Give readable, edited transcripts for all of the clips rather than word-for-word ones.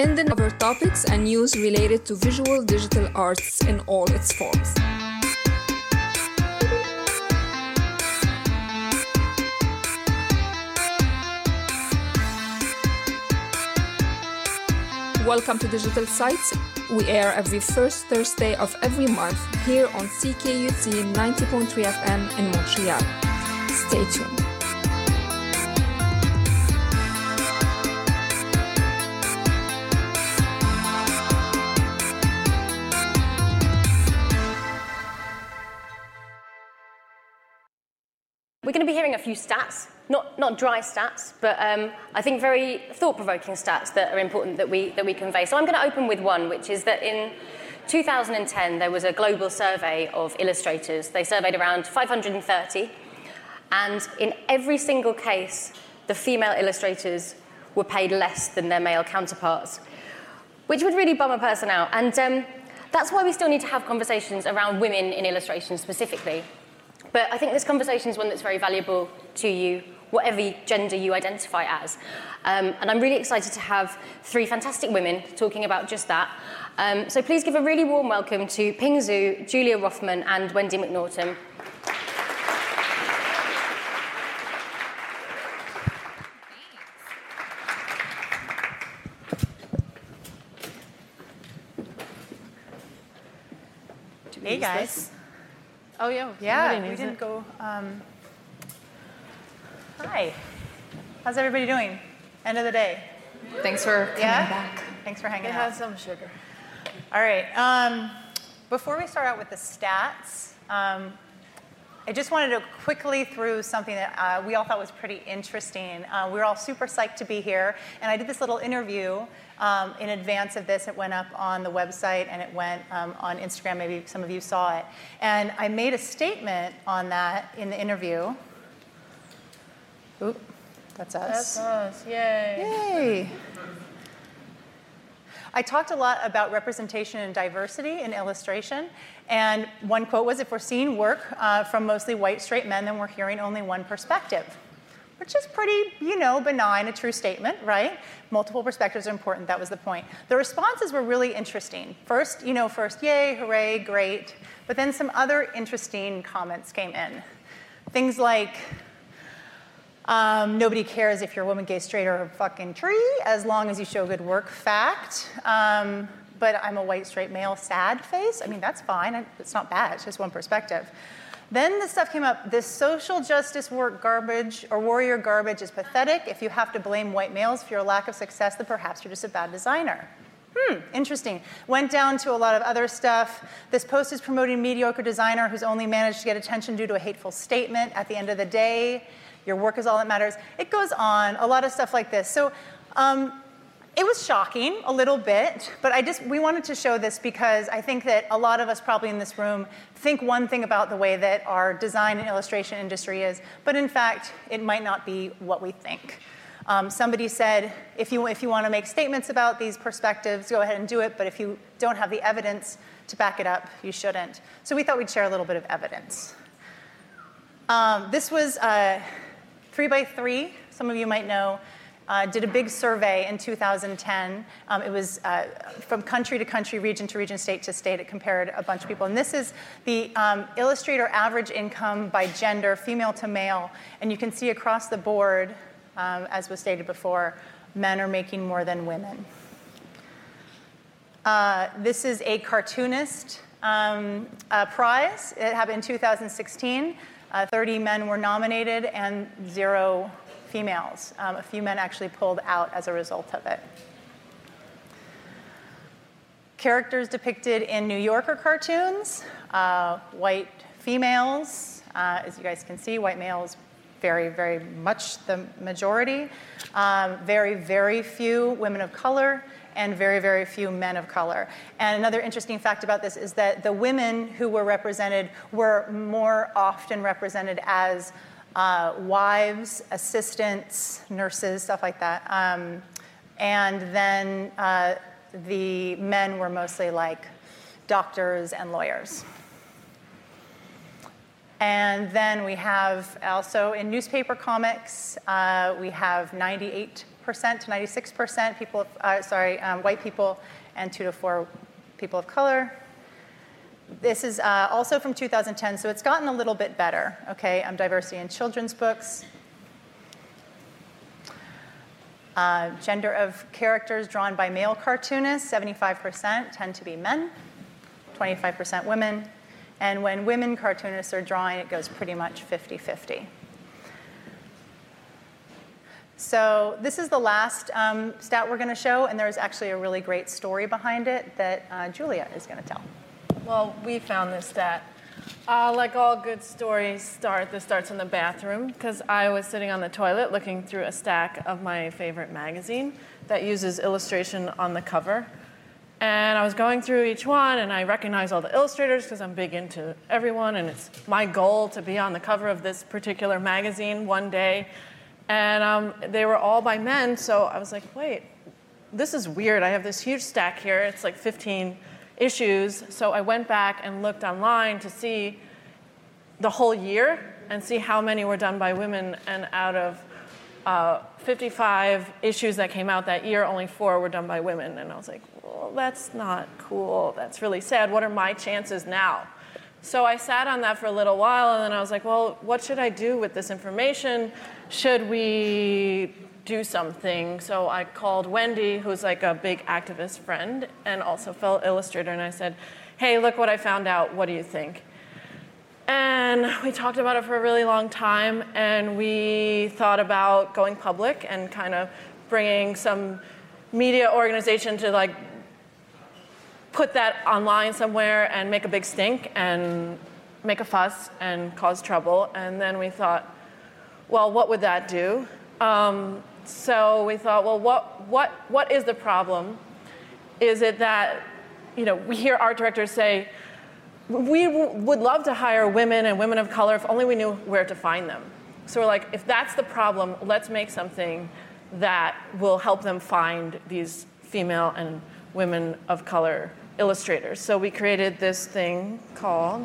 and then cover topics and news related to visual digital arts in all its forms. Welcome to Digital Sites. We air every first Thursday of every month here on CKUT 90.3 FM in Montreal. Stay tuned. We're going to be hearing a few stats, not dry stats, but I think very thought-provoking stats that are important that we convey. So I'm going to open with one, which is that in 2010 there was a global survey of illustrators. They surveyed around 530, and in every single case, the female illustrators were paid less than their male counterparts, which would really bum a person out. And that's why we still need to have conversations around women in illustration specifically. But I think this conversation is one that's very valuable to you, whatever gender you identify as. And I'm really excited to have three fantastic women talking about just that. So please give a really warm welcome to Ping Zhu, Julia Rothman, and Wendy McNaughton. Hey, guys. Oh, yeah. We didn't go. Hi. How's everybody doing? End of the day. Thanks for coming back. Thanks for hanging It out. has some sugar. All right. Before we start out with the stats, I just wanted to quickly through something that we all thought was pretty interesting. We were all super psyched to be here, and I did this little interview in advance of this. It went up on the website, and it went on Instagram. Maybe some of you saw it. And I made a statement on that in the interview. Oop, that's us. That's us. Yay. Yay. I talked a lot about representation and diversity in illustration, and one quote was, if we're seeing work from mostly white straight men, then we're hearing only one perspective, which is pretty, benign, a true statement, right? Multiple perspectives are important, that was the point. The responses were really interesting. First, yay, hooray, great, but then some other interesting comments came in. Things like, nobody cares if you're a woman, gay, straight, or a fucking tree, as long as you show good work, fact. But I'm a white, straight male, sad face. I mean, that's fine. It's not bad. It's just one perspective. Then the stuff came up. This social justice work garbage or warrior garbage is pathetic. If you have to blame white males for your lack of success, then perhaps you're just a bad designer. Interesting. Went down to a lot of other stuff. This post is promoting mediocre designer who's only managed to get attention due to a hateful statement. At the end of the day, your work is all that matters. It goes on, a lot of stuff like this. So it was shocking a little bit, but we wanted to show this because I think that a lot of us probably in this room think one thing about the way that our design and illustration industry is, but in fact, it might not be what we think. Somebody said, if you want to make statements about these perspectives, go ahead and do it, but if you don't have the evidence to back it up, you shouldn't. So we thought we'd share a little bit of evidence. This was 3x3, some of you might know, did a big survey in 2010. It was from country to country, region to region, state to state. It compared a bunch of people. And this is the illustrator average income by gender, female to male. And you can see across the board, as was stated before, men are making more than women. This is a cartoonist prize. It happened in 2016. 30 men were nominated and 0 females. A few men actually pulled out as a result of it. Characters depicted in New Yorker cartoons, white females. As you guys can see, white males, very, very much the majority. Very, very few women of color, and very, very few men of color. And another interesting fact about this is that the women who were represented were more often represented as wives, assistants, nurses, stuff like that. And then the men were mostly like doctors and lawyers. And then we have also in newspaper comics, we have 98% to 96% people, white people, and 2 to 4 people of color. This is also from 2010, so it's gotten a little bit better, okay? Diversity in children's books. Gender of characters drawn by male cartoonists, 75% tend to be men, 25% women. And when women cartoonists are drawing, it goes pretty much 50-50. So this is the last stat we're going to show, and there's actually a really great story behind it that Julia is going to tell. Well, we found this stat. Like all good stories this starts in the bathroom, because I was sitting on the toilet looking through a stack of my favorite magazine that uses illustration on the cover. And I was going through each one, and I recognized all the illustrators because I'm big into everyone, and it's my goal to be on the cover of this particular magazine one day. And they were all by men, so I was like, wait, this is weird. I have this huge stack here. It's like 15 issues. So I went back and looked online to see the whole year and see how many were done by women. And out of 55 issues that came out that year, only 4 were done by women. And I was like, well, that's not cool. That's really sad. What are my chances now? So I sat on that for a little while, and then I was like, well, what should I do with this information? Should we do something? So I called Wendy, who's like a big activist friend and also fellow illustrator, and I said, hey, look what I found out. What do you think? And we talked about it for a really long time, and we thought about going public and kind of bringing some media organization to like put that online somewhere and make a big stink and make a fuss and cause trouble. And then we thought, well, what would that do? So we thought, well, what is the problem? Is it that, we hear art directors say, we would love to hire women and women of color if only we knew where to find them. So we're like, if that's the problem, let's make something that will help them find these female and women of color illustrators. So we created this thing called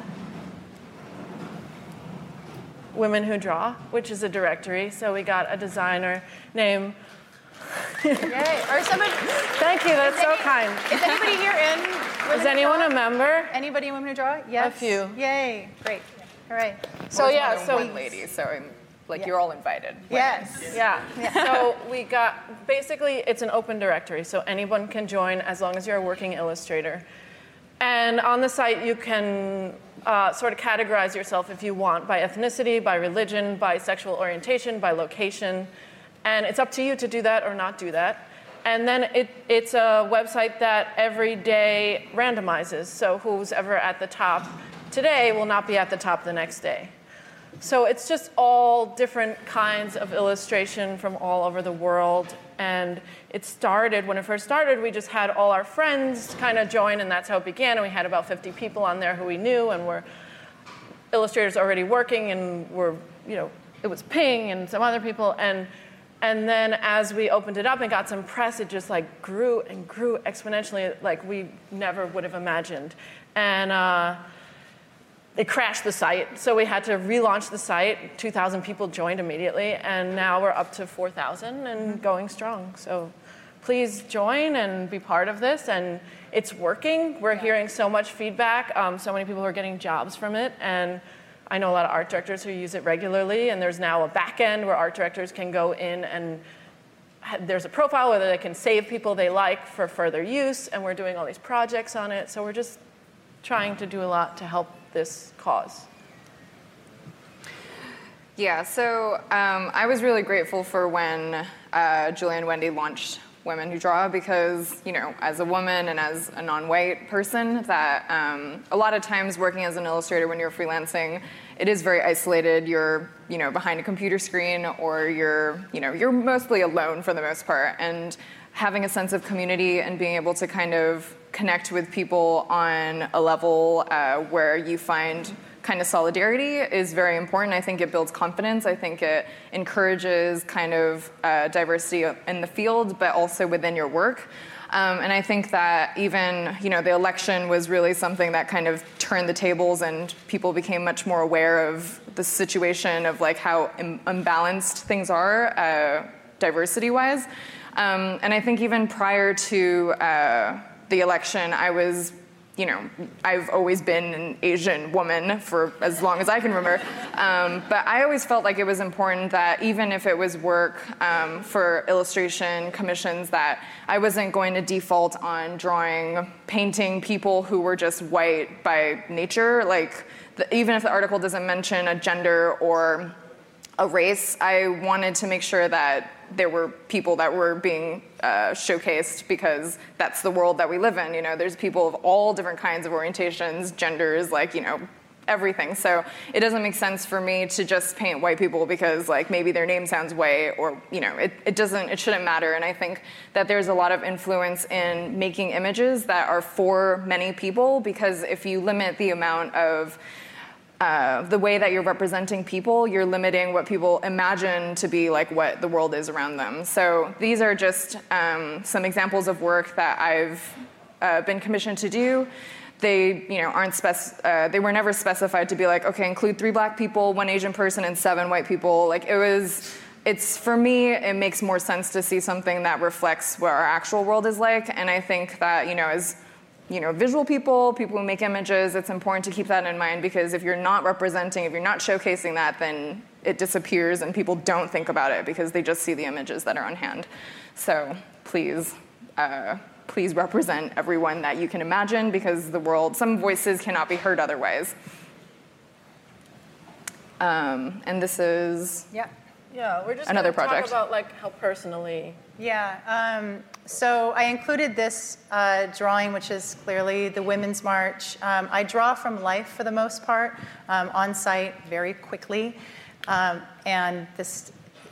Women Who Draw, which is a directory. So we got a designer named... Yay. Or somebody... Thank you, that's so kind. Is anybody here in Women Is anyone a member? Anybody in Women Who Draw? Yes. A few. Yay, great. Hooray. So one lady, so you're all invited. Yes. Yeah. So we got, basically it's an open directory, so anyone can join as long as you're a working illustrator. And on the site you can sort of categorize yourself if you want by ethnicity, by religion, by sexual orientation, by location. And it's up to you to do that or not do that. And then it's a website that every day randomizes. So who's ever at the top today will not be at the top the next day. So it's just all different kinds of illustration from all over the world. And it started, when it first started, we just had all our friends kind of join, and that's how it began. And we had about 50 people on there who we knew and were illustrators already working, and were, it was Ping and some other people. And then as we opened it up and got some press, it just like grew and grew exponentially, like we never would have imagined. And it crashed the site, so we had to relaunch the site. 2,000 people joined immediately, and now we're up to 4,000 and going strong. So please join and be part of this, and it's working. We're hearing so much feedback, so many people are getting jobs from it, and I know a lot of art directors who use it regularly, and there's now a back end where art directors can go in and there's a profile where they can save people they like for further use, and we're doing all these projects on it, so we're just trying to do a lot to help this cause. Yeah, so I was really grateful for when Julia and Wendy launched Women Who Draw, because, as a woman and as a non-white person, that a lot of times working as an illustrator when you're freelancing, it is very isolated. You're, behind a computer screen, or you're mostly alone for the most part. And having a sense of community and being able to kind of connect with people on a level where you find kind of solidarity is very important. I think it builds confidence. I think it encourages kind of diversity in the field, but also within your work. And I think that even, the election was really something that kind of turned the tables, and people became much more aware of the situation of like how unbalanced things are diversity-wise. And I think even prior to the election, I've always been an Asian woman for as long as I can remember. But I always felt like it was important that even if it was work for illustration commissions, that I wasn't going to default on painting people who were just white by nature. Like, even if the article doesn't mention a gender or a race, I wanted to make sure that there were people that were being showcased, because that's the world that we live in. There's people of all different kinds of orientations, genders, everything. So it doesn't make sense for me to just paint white people because maybe their name sounds white, or it shouldn't matter. And I think that there's a lot of influence in making images that are for many people, because if you limit the amount of the way that you're representing people, you're limiting what people imagine to be what the world is around them. So these are just some examples of work that I've been commissioned to do. They, they were never specified to be okay, include 3 black people, 1 Asian person, and 7 white people. It's for me, it makes more sense to see something that reflects what our actual world is like. And I think that, as visual people who make images, it's important to keep that in mind, because if you're not representing, if you're not showcasing that, then it disappears and people don't think about it because they just see the images that are on hand. So please represent everyone that you can imagine, because some voices cannot be heard otherwise. And this is we're just another project. Talk about how personally. Yeah. So I included this drawing, which is clearly the Women's March. I draw from life for the most part, on site very quickly, and this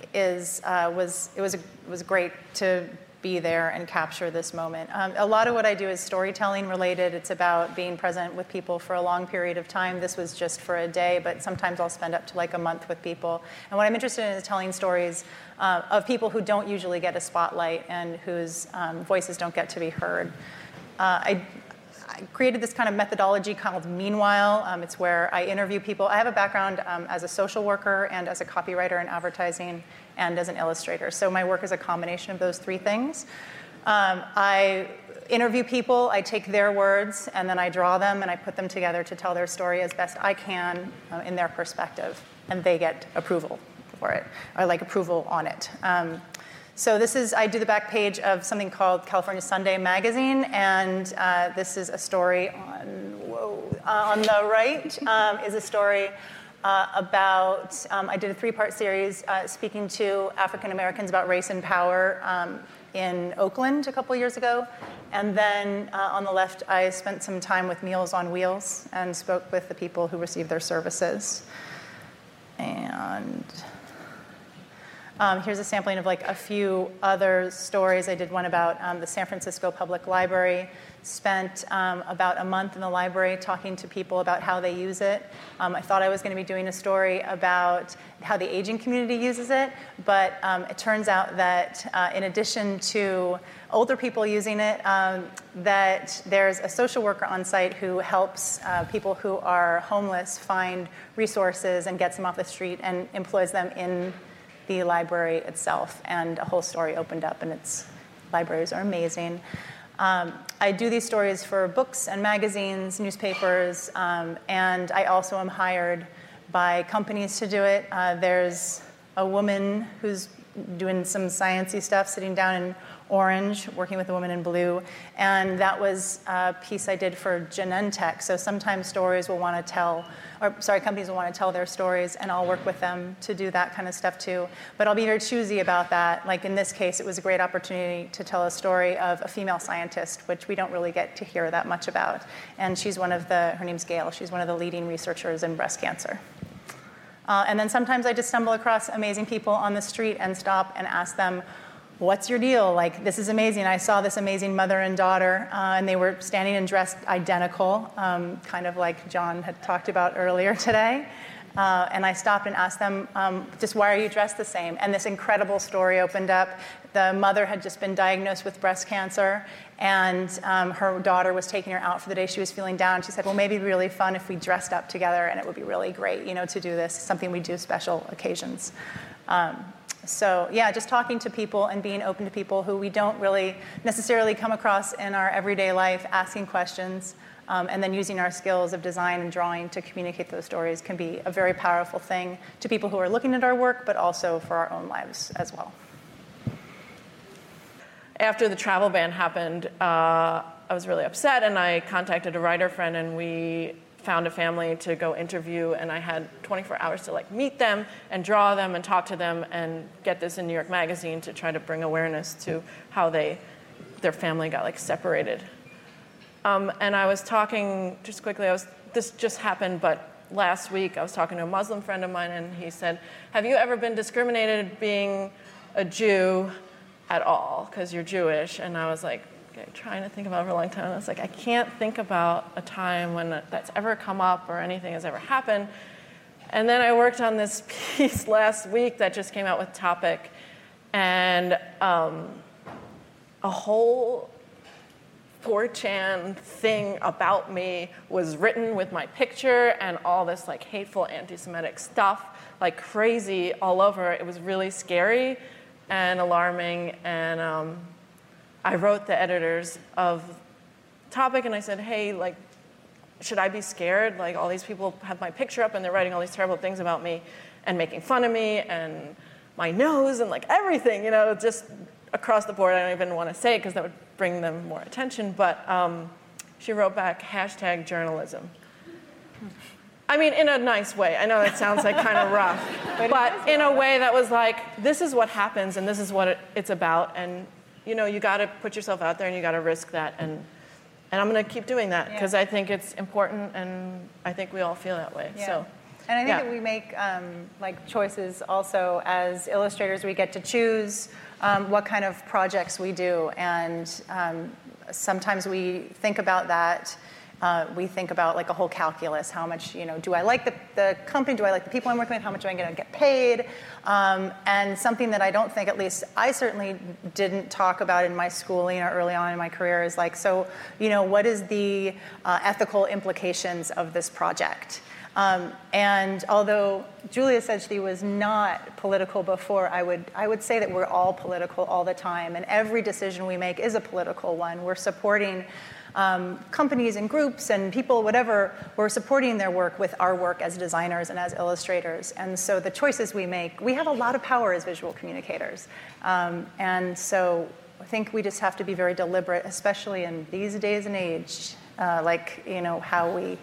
was great to be there and capture this moment. A lot of what I do is storytelling related. It's about being present with people for a long period of time. This was just for a day, but sometimes I'll spend up to a month with people. And what I'm interested in is telling stories of people who don't usually get a spotlight and whose voices don't get to be heard. I created this kind of methodology called Meanwhile. It's where I interview people. I have a background as a social worker and as a copywriter in advertising and as an illustrator. So my work is a combination of those 3 things. I interview people, I take their words, and then I draw them and I put them together to tell their story as best I can in their perspective. And they get approval for it, or approval on it. So I do the back page of something called California Sunday Magazine, and this is a story on the right is a story about, I did a 3-part series speaking to African Americans about race and power in Oakland a couple years ago. And then on the left, I spent some time with Meals on Wheels and spoke with the people who received their services. And here's a sampling of a few other stories. I did one about the San Francisco Public Library. Spent about a month in the library talking to people about how they use it. I thought I was going to be doing a story about how the aging community uses it, but it turns out that in addition to older people using it, that there's a social worker on site who helps people who are homeless find resources and gets them off the street and employs them in the library itself. And a whole story opened up, and libraries are amazing. I do these stories for books and magazines, newspapers, and I also am hired by companies to do it. There's a woman who's doing some sciencey stuff sitting down in orange, working with a woman in blue, and that was a piece I did for Genentech. So sometimes companies will want to tell their stories, and I'll work with them to do that kind of stuff too. But I'll be very choosy about that. In this case, it was a great opportunity to tell a story of a female scientist, which we don't really get to hear that much about. And she's her name's Gail, she's one of the leading researchers in breast cancer. And then sometimes I just stumble across amazing people on the street and stop and ask them, what's your deal? This is amazing. I saw this amazing mother and daughter, and they were standing and dressed identical, kind of like John had talked about earlier today. And I stopped and asked them, just why are you dressed the same? And this incredible story opened up. The mother had just been diagnosed with breast cancer, and her daughter was taking her out for the day. She was feeling down. She said, well, maybe it'd be really fun if we dressed up together, and it would be really great, to do this, something we do special occasions. So yeah, just talking to people and being open to people who we don't really necessarily come across in our everyday life, asking questions, and then using our skills of design and drawing to communicate those stories can be a very powerful thing to people who are looking at our work, but also for our own lives as well. After the travel ban happened, I was really upset, and I contacted a writer friend, and we found a family to go interview, and I had 24 hours to meet them and draw them and talk to them and get this in New York Magazine to try to bring awareness to how their family got separated. And I was talking, just quickly, this just happened, but last week I was talking to a Muslim friend of mine, and he said, have you ever been discriminated being a Jew at all because you're Jewish? And I was trying to think about it for a long time. I was I can't think about a time when that's ever come up or anything has ever happened. And then I worked on this piece last week that just came out with Topic, and a whole 4chan thing about me was written with my picture and all this hateful anti-Semitic stuff, crazy all over. It was really scary and alarming, and I wrote the editors of Topic, and I said, hey, should I be scared? All these people have my picture up, and they're writing all these terrible things about me and making fun of me and my nose and everything, just across the board. I don't even want to say it because that would bring them more attention, but she wrote back, #journalism. I mean, in a nice way. I know that sounds kind of rough, but in a way that was this is what happens, and this is what it's about, and you got to put yourself out there, and you got to risk that, and I'm going to keep doing that because I think it's important, and I think we all feel that way. Yeah. So, and I think that we make choices also as illustrators. We get to choose what kind of projects we do, and sometimes we think about that. We think about a whole calculus. How much, do I like the company? Do I like the people I'm working with? How much am I going to get paid? And something that I don't think, at least I certainly didn't talk about in my schooling or early on in my career is so, what is the ethical implications of this project? And although Julia said she was not political before, I would say that we're all political all the time, and every decision we make is a political one. We're supporting companies and groups and people, whatever, we're supporting their work with our work as designers and as illustrators. And so the choices we make, we have a lot of power as visual communicators. And so I think we just have to be very deliberate, especially in these days and age, how we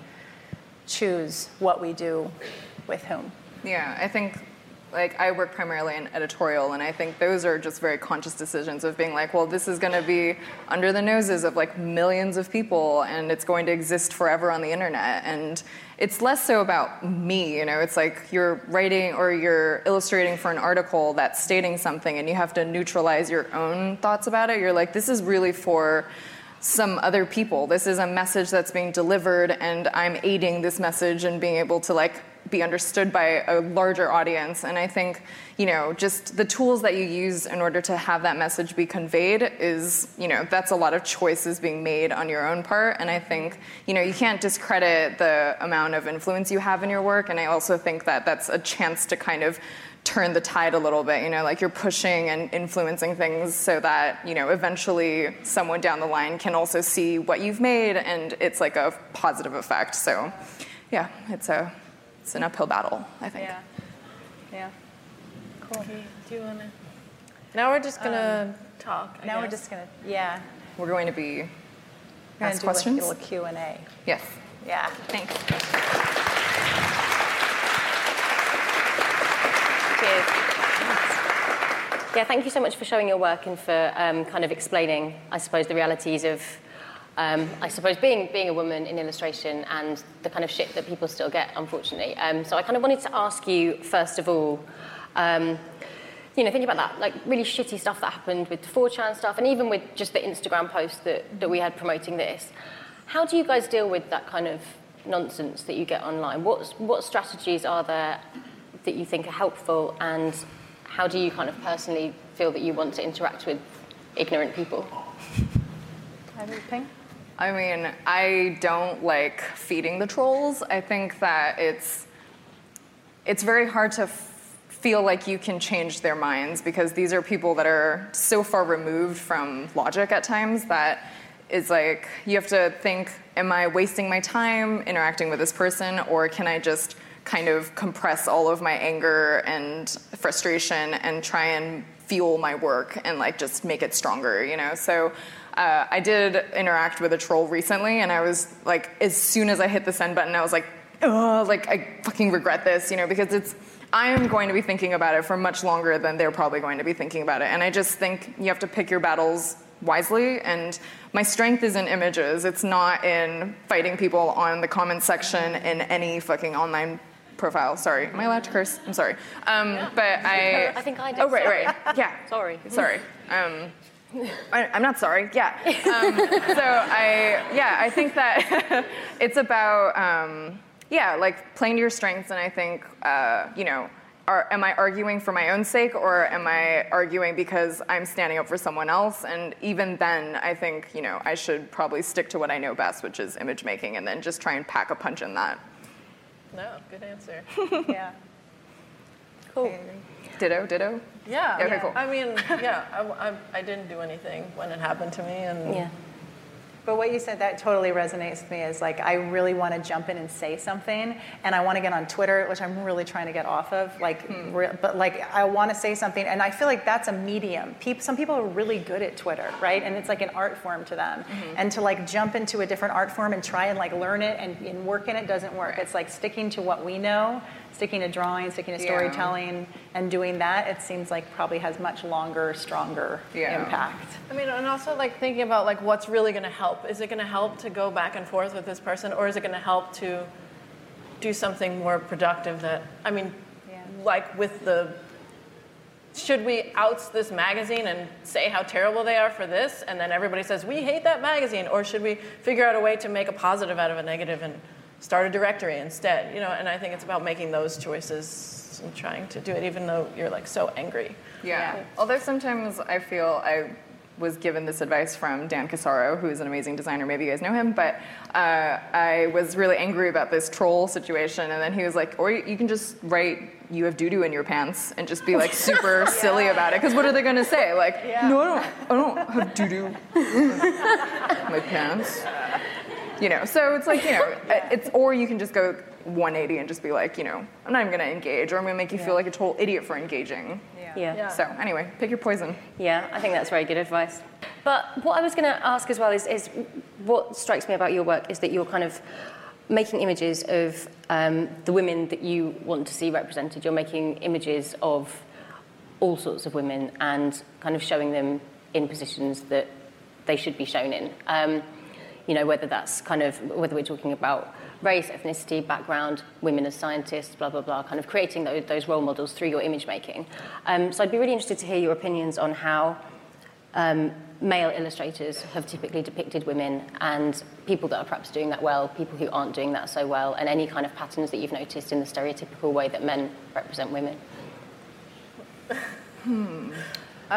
choose what we do with whom. Yeah, I think I work primarily in editorial, and I think those are just very conscious decisions of being well, this is going to be under the noses of millions of people, and it's going to exist forever on the internet. And it's less so about me, it's you're writing or you're illustrating for an article that's stating something, and you have to neutralize your own thoughts about it. You're this is really for some other people. This is a message that's being delivered, and I'm aiding this message and being able to be understood by a larger audience. And I think, just the tools that you use in order to have that message be conveyed is, that's a lot of choices being made on your own part. And I think, you can't discredit the amount of influence you have in your work. And I also think that that's a chance to kind of turn the tide a little bit, you're pushing and influencing things so that, eventually someone down the line can also see what you've made, and it's a positive effect. So yeah, it's an uphill battle, I think. Yeah. Cool. Do you want to? Now we're just going to talk. We're just going to, We're going to be ask do questions? a little Q&A. Yes. Yeah. Thanks. Cheers. Yeah, thank you so much for showing your work and for kind of explaining, I suppose, the realities of, being a woman in illustration and the kind of shit that people still get, unfortunately. So I kind of wanted to ask you, first of all, thinking about that, really shitty stuff that happened with the 4chan stuff, and even with just the Instagram post that we had promoting this. How do you guys deal with that kind of nonsense that you get online? What strategies are there that you think are helpful, and how do you kind of personally feel that you want to interact with ignorant people? Everything? I mean, I don't like feeding the trolls. I think that it's very hard to feel like you can change their minds, because these are people that are so far removed from logic at times that it's like you have to think, am I wasting my time interacting with this person, or can I just kind of compress all of my anger and frustration and try and fuel my work and like just make it stronger, you know? So I did interact with a troll recently, and I was like, as soon as I hit the send button, I was like, oh, like I fucking regret this, you know, because I am going to be thinking about it for much longer than they're probably going to be thinking about it. And I just think you have to pick your battles wisely, and my strength is in images. It's not in fighting people on the comment section in any fucking online profile. Sorry, am I allowed to curse? I'm sorry. But I think I did. Oh, right. Yeah. Sorry. I'm not sorry. Yeah. I think that it's about, like playing to your strengths. And I think, am I arguing for my own sake, or am I arguing because I'm standing up for someone else? And even then, I think, I should probably stick to what I know best, which is image making, and then just try and pack a punch in that. No, good answer. Yeah. Cool. Ditto? Yeah. Okay, cool. I mean, I didn't do anything when it happened to me, and Yeah. But what you said, that totally resonates with me, is like, I really want to jump in and say something, and I want to get on Twitter, which I'm really trying to get off of, but like, I want to say something, and I feel like that's a medium. Some people are really good at Twitter, right? And it's like an art form to them. And to like jump into a different art form and try and like learn it and work in it doesn't work. It's like sticking to what we know, sticking to drawing, sticking to storytelling, and doing that, it seems like probably has much longer, stronger impact. I mean, and also like thinking about like what's really going to help. Is it going to help to go back and forth with this person, or is it going to help to do something more productive? Like with should we oust this magazine and say how terrible they are for this, and then everybody says we hate that magazine, or should we figure out a way to make a positive out of a negative and start a directory instead? And I think it's about making those choices and trying to do it even though you're like so angry. Yeah. Although sometimes I feel I was given this advice from Dan Casaro, who is an amazing designer. Maybe you guys know him, but I was really angry about this troll situation, and then he was like, or you can just write, you have doo-doo in your pants, and just be like super silly about it, because what are they going to say? Like, no, I don't have doo-doo in my pants. So it's like, or you can just go 180 and just be like, I'm not even going to engage, or I'm going to make you feel like a total idiot for engaging. Yeah. So anyway, pick your poison. Yeah, I think that's very good advice. But what I was going to ask as well is what strikes me about your work is that you're kind of making images of the women that you want to see represented. You're making images of all sorts of women and kind of showing them in positions that they should be shown in. Whether that's whether we're talking about race, ethnicity, background, women as scientists, blah, blah, blah, kind of creating those role models through your image making. So I'd be really interested to hear your opinions on how male illustrators have typically depicted women, and people that are perhaps doing that well, people who aren't doing that so well, and any kind of patterns that you've noticed in the stereotypical way that men represent women. I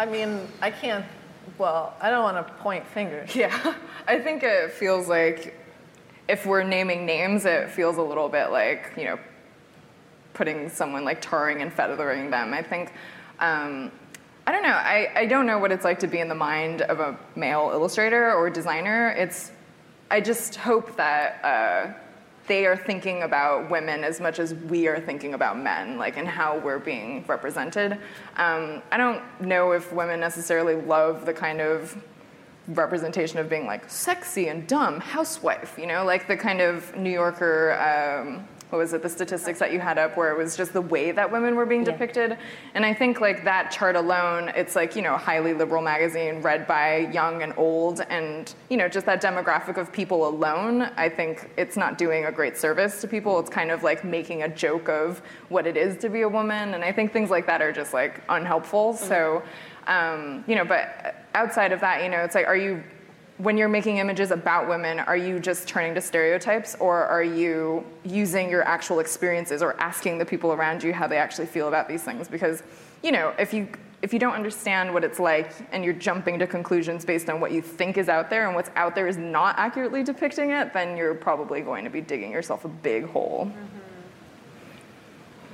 don't want to point fingers. Yeah, I think it feels like if we're naming names, it feels a little bit like, putting someone like tarring and feathering them. I think, I don't know. I don't know what it's like to be in the mind of a male illustrator or designer. I just hope that they are thinking about women as much as we are thinking about men, like, and how we're being represented. I don't know if women necessarily love the kind of representation of being like sexy and dumb housewife, like the kind of New Yorker, what was it, the statistics that you had up where it was just the way that women were being depicted. And I think like that chart alone, it's like, a highly liberal magazine read by young and old, and, just that demographic of people alone, I think it's not doing a great service to people. It's kind of like making a joke of what it is to be a woman. And I think things like that are just like unhelpful. So, but outside of that, it's like, when you're making images about women, are you just turning to stereotypes, or are you using your actual experiences or asking the people around you how they actually feel about these things? Because, if you don't understand what it's like and you're jumping to conclusions based on what you think is out there, and what's out there is not accurately depicting it, then you're probably going to be digging yourself a big hole.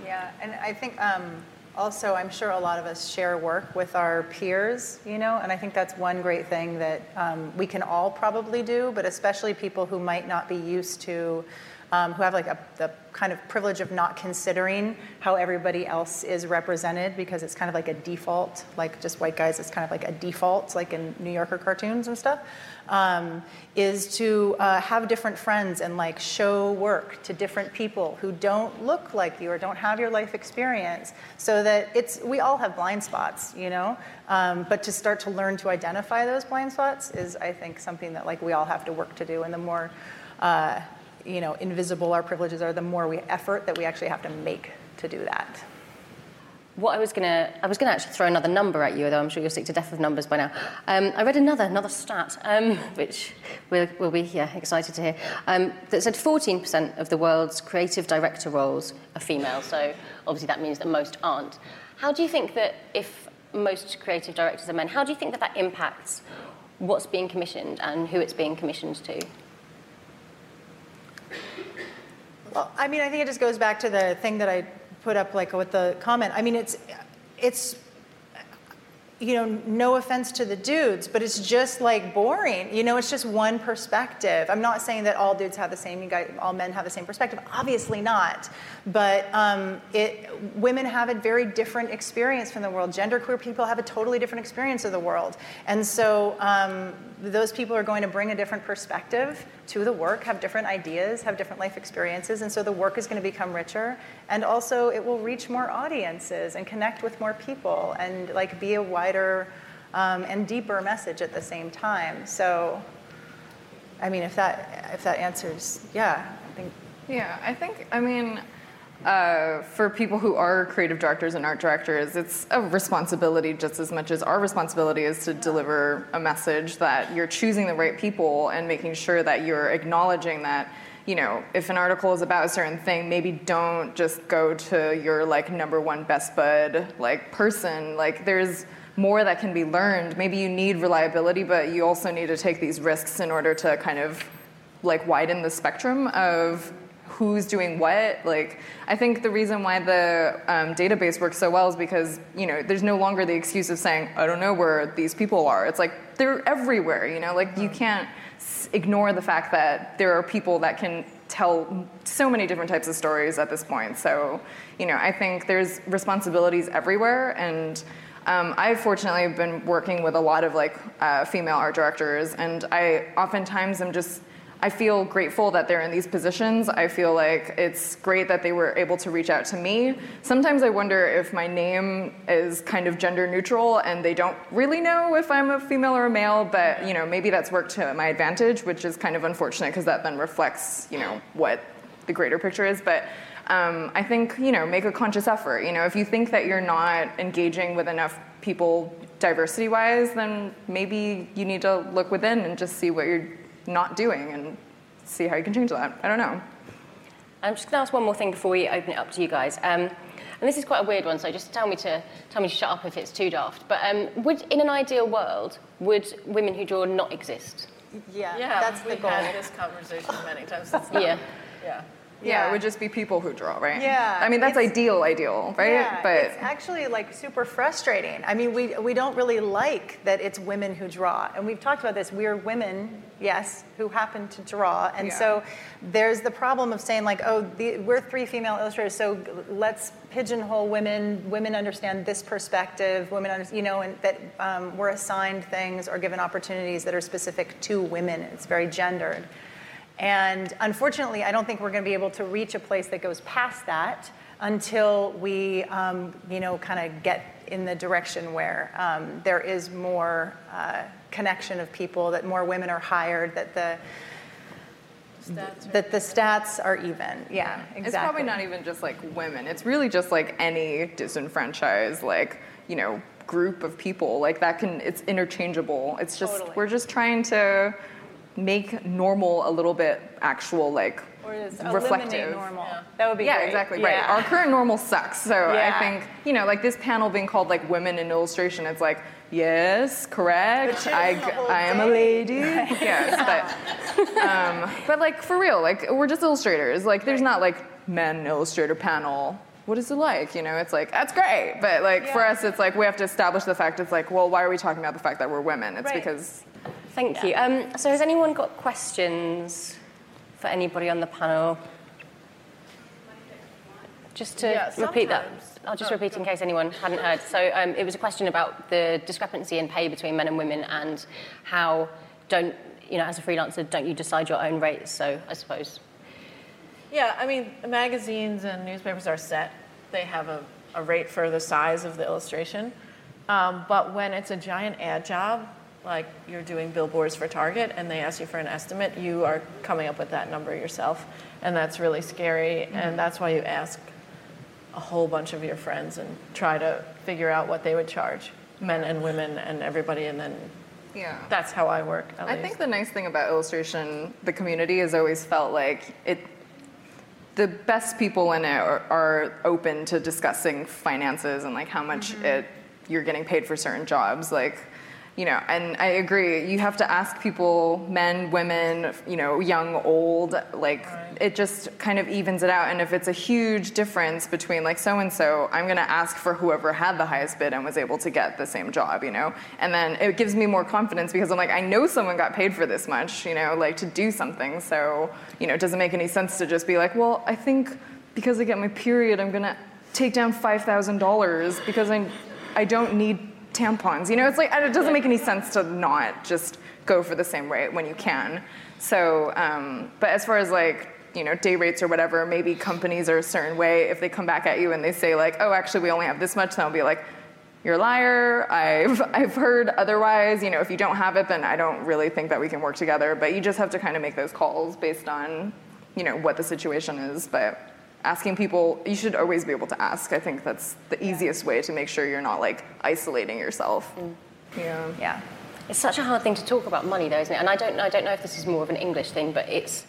Yeah, and I think also I'm sure a lot of us share work with our peers, and I think that's one great thing that we can all probably do, but especially people who might not be used to, who have like the kind of privilege of not considering how everybody else is represented because it's kind of like a default, like just white guys, it's kind of like a default, like in New Yorker cartoons and stuff, is to have different friends and like show work to different people who don't look like you or don't have your life experience, so that we all have blind spots, but to start to learn to identify those blind spots is, I think, something that like we all have to work to do, and the more invisible our privileges are, the more effort that we actually have to make to do that. What I was gonna actually throw another number at you, though I'm sure you're sick to death of numbers by now. I read another stat, which we'll be excited to hear, that said 14% of the world's creative director roles are female. So obviously that means that most aren't. How do you think that if most creative directors are men, how do you think that impacts what's being commissioned and who it's being commissioned to? Well, I mean, I think it just goes back to the thing that I put up, like with the comment. I mean, it's no offense to the dudes, but it's just like boring. It's just one perspective. I'm not saying that all dudes have the same, all men have the same perspective. Obviously not. But women have a very different experience from the world. Genderqueer people have a totally different experience of the world. And so those people are going to bring a different perspective to the work, have different ideas, have different life experiences. And so the work is going to become richer. And also it will reach more audiences and connect with more people and like be a wider and deeper message at the same time. So, I mean, if that answers, I think. Yeah, I mean, for people who are creative directors and art directors, it's a responsibility just as much as our responsibility is to deliver a message, that you're choosing the right people and making sure that you're acknowledging that, if an article is about a certain thing, maybe don't just go to your like number one best bud like person. Like there's more that can be learned. Maybe you need reliability, but you also need to take these risks in order to kind of like widen the spectrum of who's doing what. Like, I think the reason why the database works so well is because, there's no longer the excuse of saying, I don't know where these people are. It's like, they're everywhere, like you can't ignore the fact that there are people that can tell so many different types of stories at this point. So, I think there's responsibilities everywhere, and I fortunately have been working with a lot of like female art directors, and I oftentimes I feel grateful that they're in these positions. I feel like it's great that they were able to reach out to me. Sometimes I wonder if my name is kind of gender neutral and they don't really know if I'm a female or a male, but maybe that's worked to my advantage, which is kind of unfortunate because that then reflects, what the greater picture is. But I think, make a conscious effort. If you think that you're not engaging with enough people diversity-wise, then maybe you need to look within and just see what you're not doing and see how you can change that. I don't know. I'm just going to ask one more thing before we open it up to you guys. And this is quite a weird one, so just tell me to shut up if it's too daft. But in an ideal world, would women who draw not exist? Yeah, that's the goal. We've had this conversation many times. Yeah, it would just be people who draw, right? Yeah. I mean, that's ideal, right? Yeah, but it's actually like super frustrating. I mean, we don't really like that it's women who draw. And we've talked about this. We're women, yes, who happen to draw. And so there's the problem of saying like, we're 3 female illustrators, so let's pigeonhole women. Women understand this perspective. Women understand, and that we're assigned things or given opportunities that are specific to women. It's very gendered. And unfortunately, I don't think we're going to be able to reach a place that goes past that until we, kind of get in the direction where there is more connection of people, that more women are hired, that the stats are even. Yeah, exactly. It's probably not even just like women. It's really just like any disenfranchised, group of people. Like it's interchangeable. It's just, totally. We're just trying to make normal a little bit actual, or reflective. Normal. Yeah. That would be great. Exactly, right. Our current normal sucks. So I think, this panel being called women in illustration, it's like, yes, correct. I am a lady. Yes, but for real, we're just illustrators. There's not men illustrator panel. what is it like? You know, it's like, that's great. But like for us, it's like we have to establish the fact. It's like, well, why are we talking about the fact that we're women? It's because. Thank you. So has anyone got questions for anybody on the panel? Just to repeat that. I'll just repeat in case anyone hadn't heard. So it was a question about the discrepancy in pay between men and women and how as a freelancer, don't you decide your own rates? So I suppose. Yeah, I mean, magazines and newspapers are set. They have a rate for the size of the illustration. But when it's a giant ad job, like you're doing billboards for Target and they ask you for an estimate, you are coming up with that number yourself. And that's really scary. And that's why you ask a whole bunch of your friends and try to figure out what they would charge, men and women and everybody, and then that's how I work. I think the nice thing about illustration, the community has always felt like the best people in it are open to discussing finances and like how much you're getting paid for certain jobs. Like, you know, and I agree, you have to ask people, men, women, you know, young, old, like it just kind of evens it out. And if it's a huge difference between like so-and-so, I'm gonna ask for whoever had the highest bid and was able to get the same job, you know? And then it gives me more confidence because I'm like, I know someone got paid for this much, you know, like to do something. So, you know, it doesn't make any sense to just be like, well, I think because I get my period, I'm gonna take down $5,000 because I don't need tampons. You know, it's like, it doesn't make any sense to not just go for the same rate when you can. So, but as far as like, you know, day rates or whatever, maybe companies are a certain way. If they come back at you and they say like, oh, actually we only have this much, then I'll be like, you're a liar. I've heard otherwise. You know, if you don't have it, then I don't really think that we can work together. But you just have to kind of make those calls based on, you know, what the situation is. But asking people, you should always be able to ask. I think that's the easiest way to make sure you're not like isolating yourself. Yeah. It's such a hard thing to talk about money though, isn't it? And I don't know if this is more of an English thing, but it's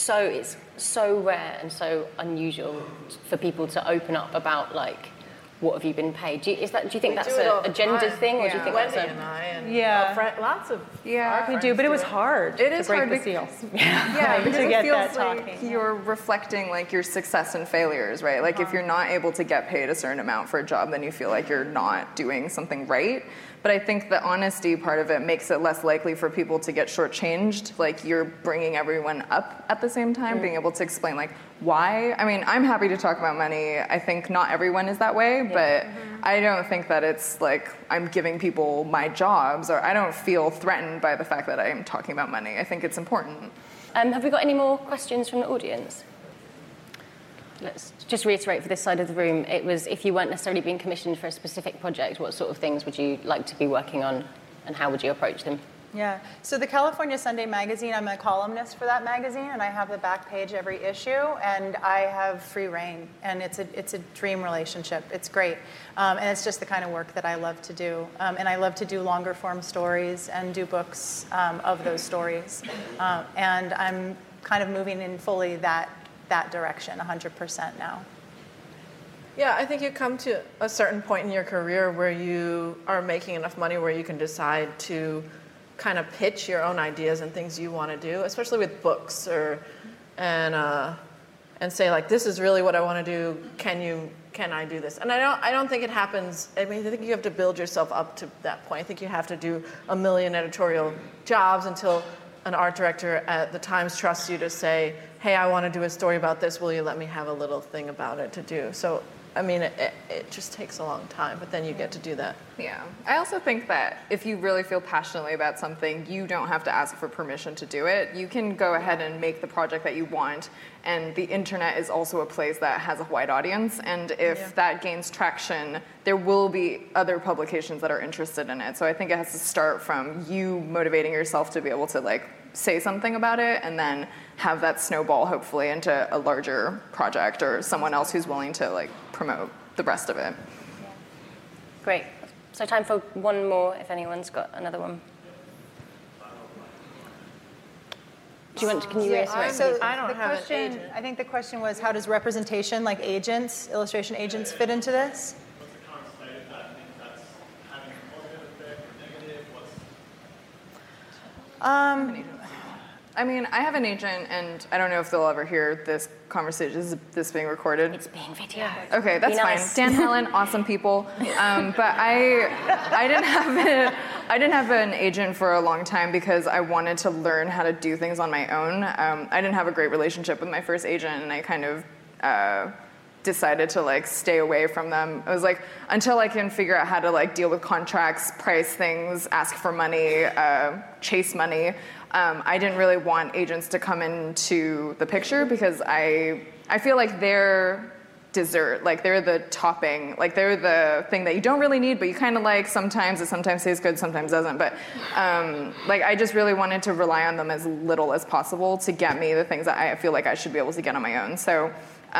so rare and so unusual for people to open up about like, what have you been paid? Do you think that's a gender thing, or do you think Wendy that's and I and lots of our we do, but it was hard. It is to break hard the seal. Yeah, because to it get feels that like talking. you're reflecting like your success and failures, right? Like if you're not able to get paid a certain amount for a job, then you feel like you're not doing something right. But I think the honesty part of it makes it less likely for people to get shortchanged. Like you're bringing everyone up at the same time, being able to explain like why. I mean, I'm happy to talk about money. I think not everyone is that way, but I don't think that it's like I'm giving people my jobs, or I don't feel threatened by the fact that I'm talking about money. I think it's important. Have we got any more questions from the audience? Let's just reiterate for this side of the room, it was if you weren't necessarily being commissioned for a specific project, what sort of things would you like to be working on and how would you approach them? Yeah, so the California Sunday Magazine, I'm a columnist for that magazine, and I have the back page every issue, and I have free reign, and it's a dream relationship. It's great, and it's just the kind of work that I love to do, and I love to do longer form stories and do books of those stories, and I'm kind of moving in fully that direction, 100% now. Yeah, I think you come to a certain point in your career where you are making enough money where you can decide to kind of pitch your own ideas and things you want to do, especially with books, and say like, this is really what I want to do. Can I do this? And I don't think it happens. I mean, I think you have to build yourself up to that point. I think you have to do a million editorial jobs until an art director at the Times trusts you to say, hey, I want to do a story about this. Will you let me have a little thing about it to do? So, I mean, it just takes a long time, but then you get to do that. Yeah. I also think that if you really feel passionately about something, you don't have to ask for permission to do it. You can go ahead and make the project that you want, and the internet is also a place that has a wide audience, and if that gains traction, there will be other publications that are interested in it. So I think it has to start from you motivating yourself to be able to like say something about it, and then have that snowball hopefully into a larger project or someone else who's willing to like promote the rest of it. Great. So time for one more if anyone's got another one. Can you reiterate? So I don't have an agent. I think the question was, how does representation, like agents, illustration agents, fit into this? What's the current state of that? I think that's having a positive effect or negative? I mean, I have an agent, and I don't know if they'll ever hear this conversation. Is this being recorded? It's being videoed. Okay, that's Be nice. fine. Dan, Helen, awesome people. But I didn't have an agent for a long time because I wanted to learn how to do things on my own. I didn't have a great relationship with my first agent, and I kind of decided to like stay away from them. I was like, until I can figure out how to like deal with contracts, price things, ask for money, chase money. I didn't really want agents to come into the picture because I feel like they're dessert, like they're the topping, like they're the thing that you don't really need, but you kind of like sometimes. It sometimes tastes good, sometimes doesn't. But like I just really wanted to rely on them as little as possible to get me the things that I feel like I should be able to get on my own. So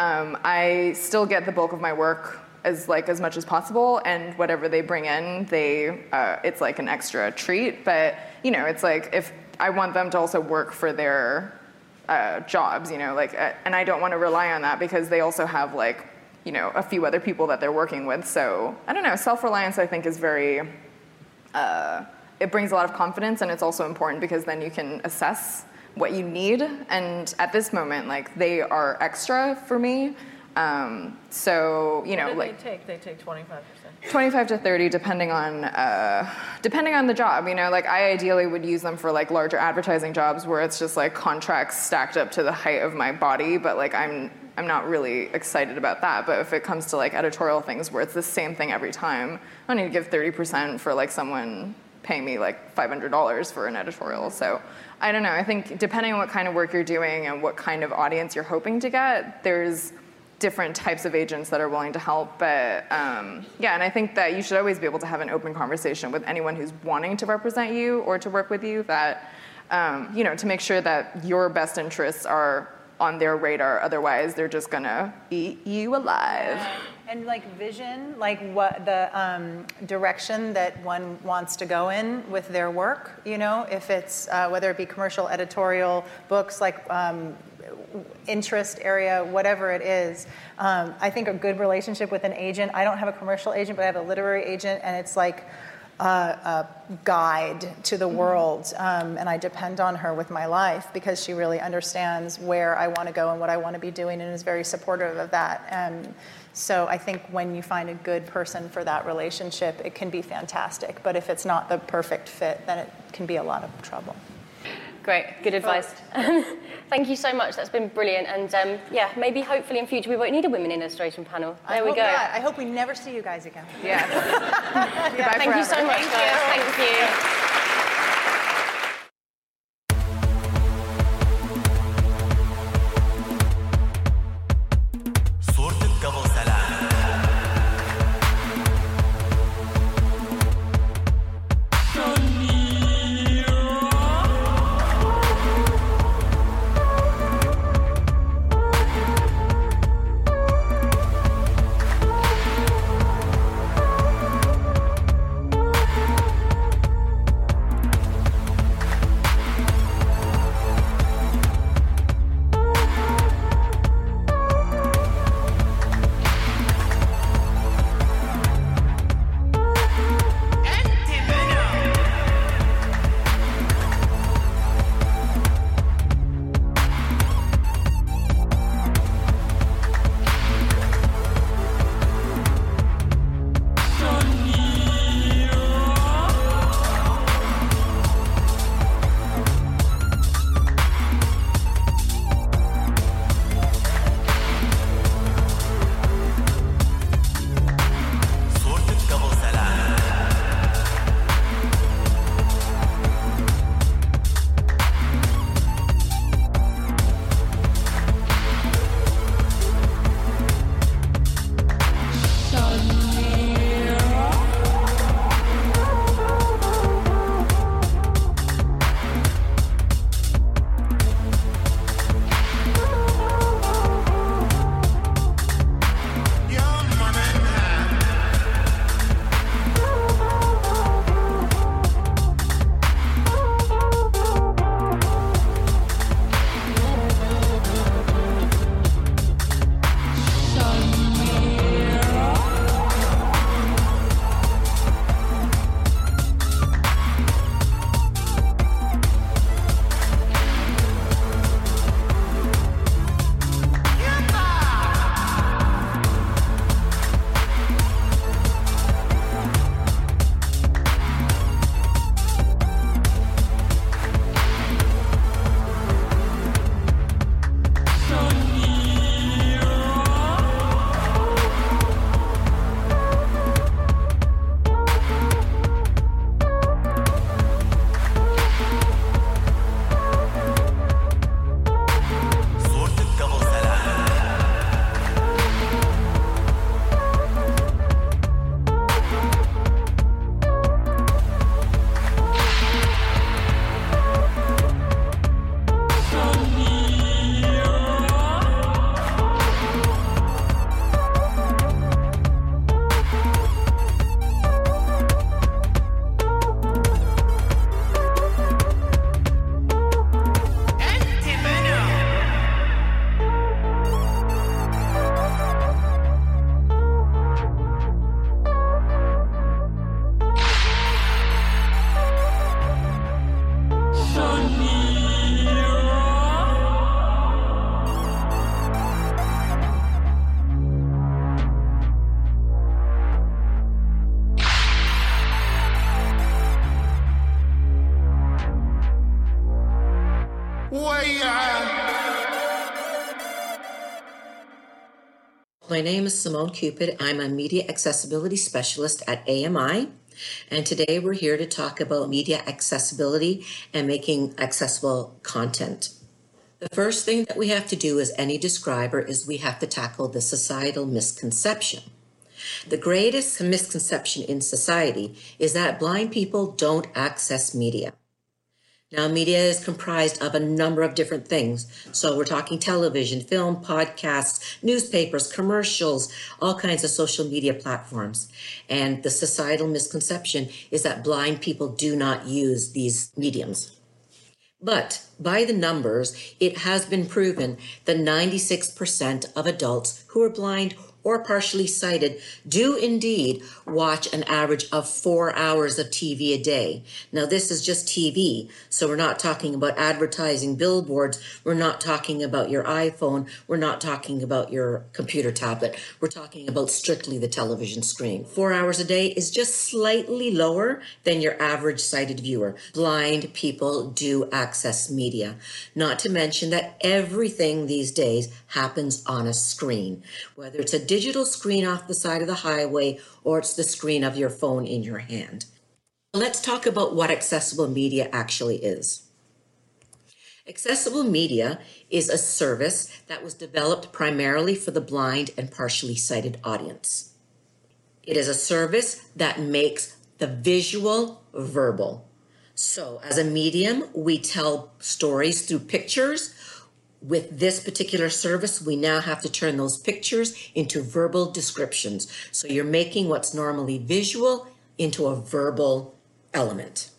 I still get the bulk of my work as much as possible, and whatever they bring in, it's like an extra treat. But you know, it's like if I want them to also work for their jobs, you know, like, and I don't want to rely on that because they also have like, you know, a few other people that they're working with. So I don't know, self-reliance I think is very, it brings a lot of confidence, and it's also important because then you can assess what you need. And at this moment, like they are extra for me. So, you know, What do they take 25%. 25 to 30, depending on the job. You know, like I ideally would use them for like larger advertising jobs where it's just like contracts stacked up to the height of my body, but like I'm not really excited about that. But if it comes to like editorial things where it's the same thing every time, I need to give 30% for like someone paying me like $500 for an editorial. So I don't know. I think depending on what kind of work you're doing and what kind of audience you're hoping to get, there's different types of agents that are willing to help. But yeah, and I think that you should always be able to have an open conversation with anyone who's wanting to represent you or to work with you, that you know, to make sure that your best interests are on their radar. Otherwise, they're just gonna eat you alive. And like vision, like what the direction that one wants to go in with their work, you know, if it's whether it be commercial, editorial, books, like interest area, whatever it is. I think a good relationship with an agent, I don't have a commercial agent, but I have a literary agent, and it's like a guide to the world, and I depend on her with my life because she really understands where I want to go and what I want to be doing, and is very supportive of that. So I think when you find a good person for that relationship, it can be fantastic. But if it's not the perfect fit, then it can be a lot of trouble. Great, good advice. Thank you so much. That's been brilliant. And yeah, maybe hopefully in future we won't need a women in illustration panel. There we go. I hope we never see you guys again. Yeah. Thank you so much, guys. Thank you. My name is Simone Cupid. I'm a Media Accessibility Specialist at AMI, and today we're here to talk about media accessibility and making accessible content. The first thing that we have to do as any describer is we have to tackle the societal misconception. The greatest misconception in society is that blind people don't access media. Now, media is comprised of a number of different things. So we're talking television, film, podcasts, newspapers, commercials, all kinds of social media platforms. And the societal misconception is that blind people do not use these mediums. But by the numbers, it has been proven that 96% of adults who are blind or partially sighted do indeed watch an average of 4 hours of TV a day. Now, this is just TV, so we're not talking about advertising billboards. We're not talking about your iPhone. We're not talking about your computer tablet. We're talking about strictly the television screen. 4 hours a day is just slightly lower than your average sighted viewer. Blind people do access media, not to mention that everything these days happens on a screen, whether it's a digital screen off the side of the highway or it's the screen of your phone in your hand. Let's talk about what accessible media actually is. Accessible media is a service that was developed primarily for the blind and partially sighted audience. It is a service that makes the visual verbal. So as a medium, we tell stories through pictures. With this particular service, we now have to turn those pictures into verbal descriptions. So you're making what's normally visual into a verbal element.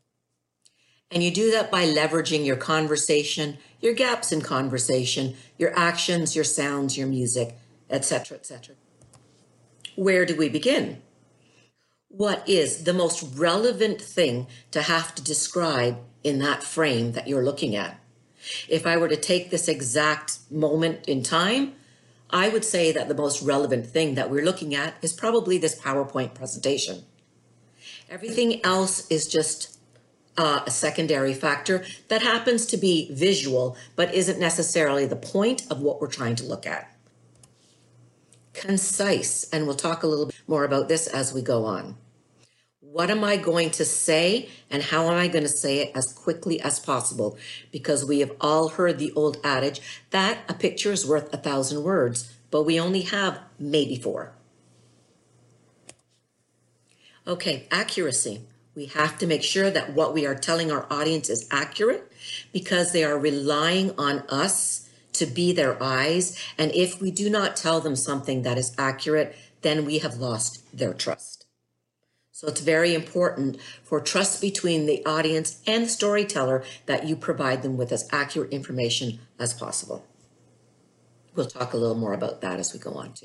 And you do that by leveraging your conversation, your gaps in conversation, your actions, your sounds, your music, etc., etc. Where do we begin? What is the most relevant thing to have to describe in that frame that you're looking at? If I were to take this exact moment in time, I would say that the most relevant thing that we're looking at is probably this PowerPoint presentation. Everything else is just a secondary factor that happens to be visual, but isn't necessarily the point of what we're trying to look at. Concise, and we'll talk a little bit more about this as we go on. What am I going to say and how am I going to say it as quickly as possible? Because we have all heard the old adage that a picture is worth 1,000 words, but we only have maybe 4. Okay, accuracy. We have to make sure that what we are telling our audience is accurate because they are relying on us to be their eyes. And if we do not tell them something that is accurate, then we have lost their trust. So it's very important for trust between the audience and the storyteller that you provide them with as accurate information as possible. We'll talk a little more about that as we go on too.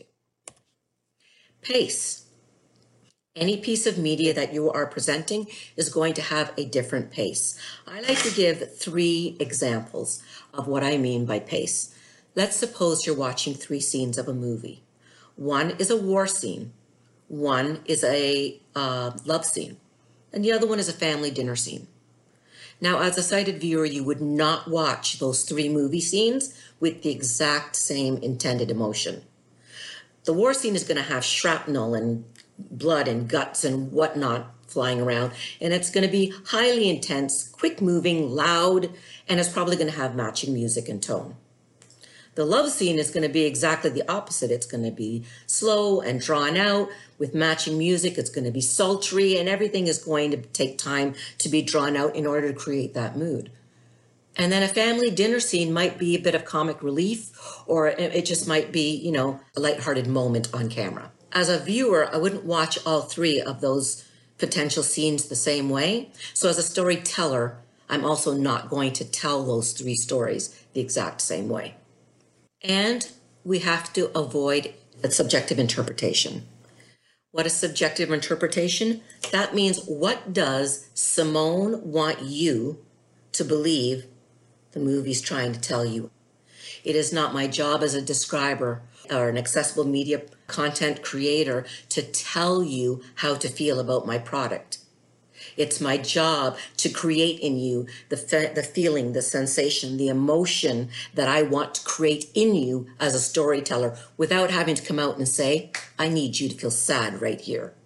Pace. Any piece of media that you are presenting is going to have a different pace. I like to give 3 examples of what I mean by pace. Let's suppose you're watching 3 scenes of a movie. One is a war scene. One is a love scene, and the other one is a family dinner scene. Now, as a sighted viewer, you would not watch those 3 movie scenes with the exact same intended emotion. The war scene is going to have shrapnel and blood and guts and whatnot flying around, and it's going to be highly intense, quick moving, loud, and it's probably going to have matching music and tone. The love scene is going to be exactly the opposite. It's going to be slow and drawn out with matching music. It's going to be sultry, and everything is going to take time to be drawn out in order to create that mood. And then a family dinner scene might be a bit of comic relief, or it just might be, a lighthearted moment on camera. As a viewer, I wouldn't watch all 3 of those potential scenes the same way. So as a storyteller, I'm also not going to tell those 3 stories the exact same way. And we have to avoid a subjective interpretation. What is subjective interpretation? That means, what does Simone want you to believe the movie's trying to tell you? It is not my job as a describer or an accessible media content creator to tell you how to feel about my product. It's my job to create in you the feeling, the sensation, the emotion that I want to create in you as a storyteller without having to come out and say, I need you to feel sad right here.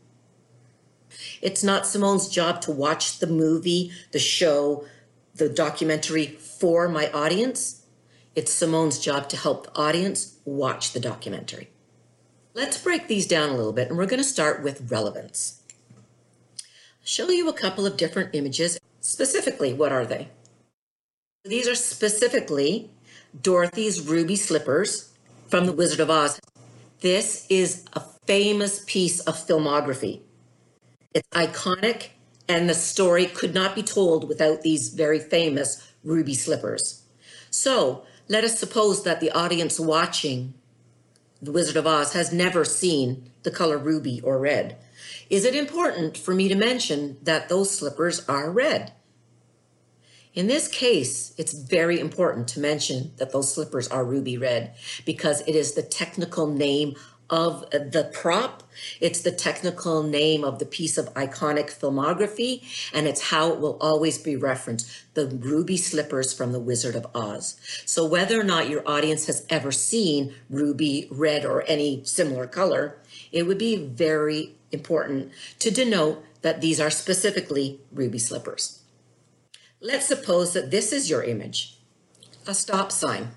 It's not Simone's job to watch the movie, the show, the documentary for my audience. It's Simone's job to help the audience watch the documentary. Let's break these down a little bit, and we're going to start with relevance. I'll show you a couple of different images. Specifically, what are they? These are specifically Dorothy's ruby slippers from The Wizard of Oz. This is a famous piece of filmography. It's iconic, and the story could not be told without these very famous ruby slippers. So let us suppose that the audience watching The Wizard of Oz has never seen the color ruby or red. Is it important for me to mention that those slippers are red? In this case, it's very important to mention that those slippers are ruby red because it is the technical name of the prop. It's the technical name of the piece of iconic filmography, and it's how it will always be referenced, the ruby slippers from The Wizard of Oz. So whether or not your audience has ever seen ruby red or any similar color, it would be very important to denote that these are specifically ruby slippers. Let's suppose that this is your image, a stop sign.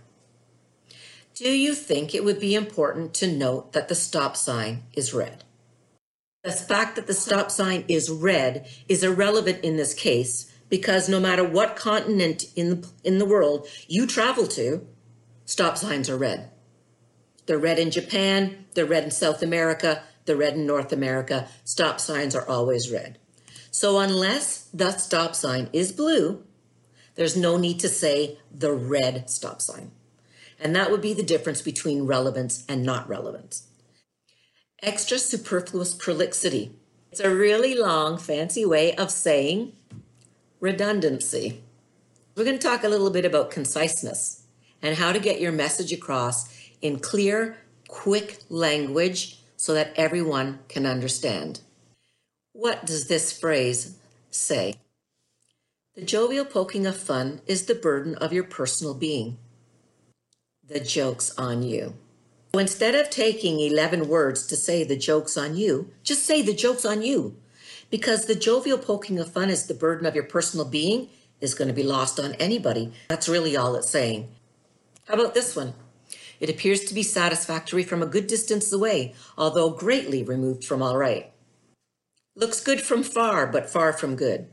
Do you think it would be important to note that the stop sign is red? The fact that the stop sign is red is irrelevant in this case because no matter what continent in the world you travel to, stop signs are red. They're red in Japan, they're red in South America, they're red in North America. Stop signs are always red. So unless the stop sign is blue, there's no need to say the red stop sign. And that would be the difference between relevance and not relevance. Extra superfluous prolixity. It's a really long, fancy way of saying redundancy. We're going to talk a little bit about conciseness and how to get your message across in clear, quick language so that everyone can understand. What does this phrase say? The jovial poking of fun is the burden of your personal being. The joke's on you. So instead of taking 11 words to say the joke's on you, just say the joke's on you. Because the jovial poking of fun is the burden of your personal being is going to be lost on anybody. That's really all it's saying. How about this one? It appears to be satisfactory from a good distance away, although greatly removed from all right. Looks good from far, but far from good.